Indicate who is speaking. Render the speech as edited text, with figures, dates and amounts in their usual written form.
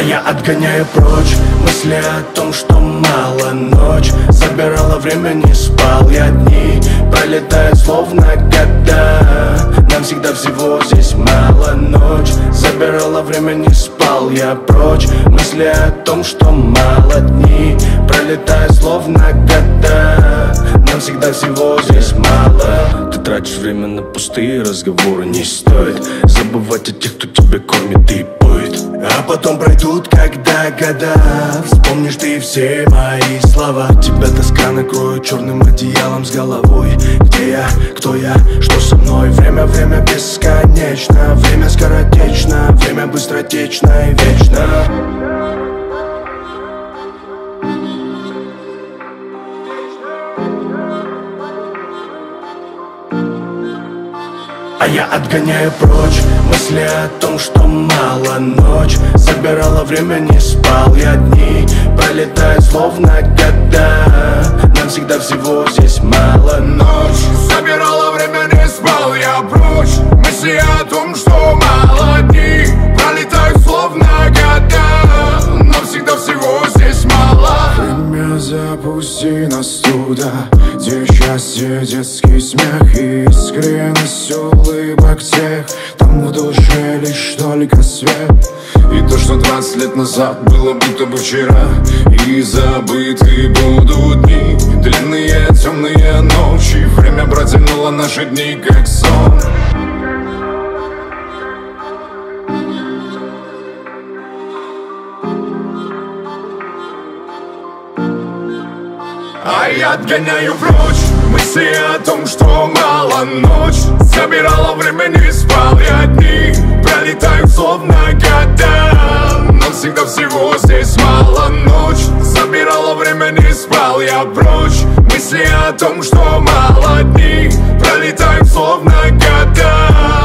Speaker 1: А я отгоняю прочь мысли о том, что мало. Ночь забирала время, не спал я. Дни пролетают словно года. Нам всегда всего здесь мало. Ночь забирала время, не спал я. Прочь мысли о том, что мало. Дни пролетают словно года. Нам всегда всего здесь мало. Ты тратишь время на пустые разговоры. Не стоит забывать о тех, кто тебя кормит и поет. А потом пройдут, когда года, вспомнишь ты все мои слова. Тебя тоска накроет черным одеялом с головой. Где я, кто я, что со мной? Время бесконечно, время скоротечно, время быстротечно и вечно. А я отгоняю прочь мысли о том, что мало. Ночь забирала время, не спал я. Дни пролетают словно года. Нам всегда всего здесь мало.
Speaker 2: Ночь забирала время, не спал я. Прочь мысли о том, что мало. Дни пролетают словно года. Нам всегда всего здесь мало.
Speaker 3: Время запусти нас туда, где счастье, детский смех и искренность улыбок тех, там в душе лишь только свет.
Speaker 2: И то, что 20 лет назад было будто бы вчера, и забыты будут дни, длинные темные ночи. Время протянуло наши дни как сон. А я отгоняю прочь мысли о том, что мало. Ночь забирала время, не спал я. Дни пролетают словно года. Нам всегда всего здесь мало. Ночь забирала время, не спал я. Прочь мысли о том, что мало. Дни пролетают словно года.